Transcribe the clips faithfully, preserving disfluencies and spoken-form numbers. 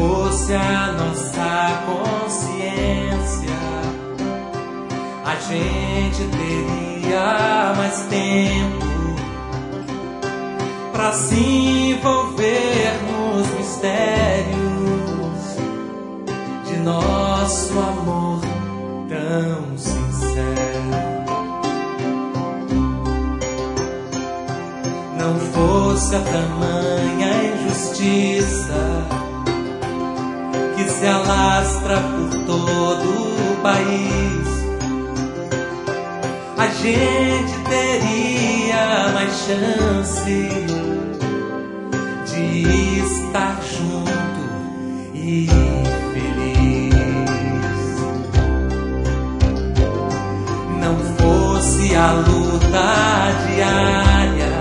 fosse a nossa consciência, a gente teria mais tempo para se envolver nos mistérios de nosso amor tão sincero. Não fosse a tamanha injustiça que se alastra por todo o país, a gente teria mais chance de estar junto e feliz. Não fosse a luta diária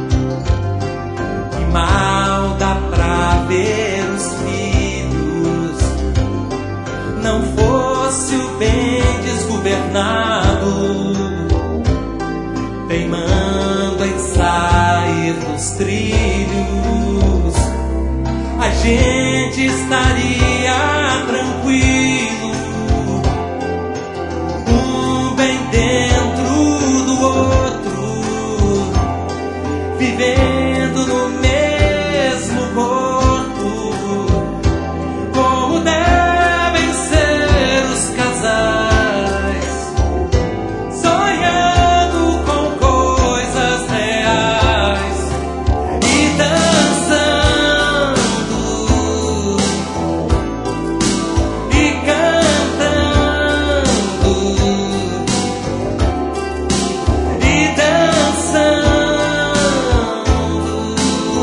que mal dá pra ver os filhos, não fosse o bem desgovernado teimando em sair dos trilhos, a gente estaria tranquilo, um bem dentro do outro, vivendo no mesmo corpo, como devem ser os casais, sonhando com coisas reais e dançando e cantando e dançando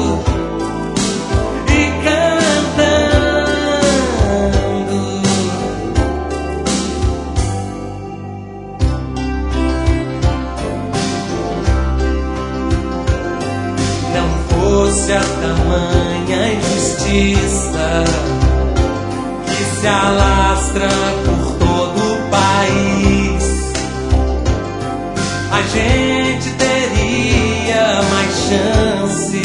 e cantando. Não fosse a tamanha injustiça que se alastra por todo o país, a gente teria mais chance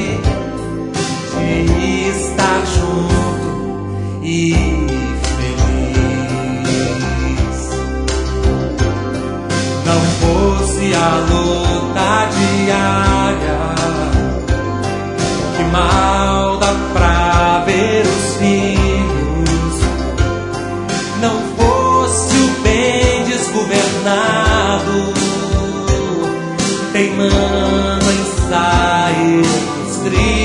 de estar junto e feliz. Não fosse a luta diária que mal dá pra ver os filhos, não fosse o bem desgovernado teimando em sair dos trilhos,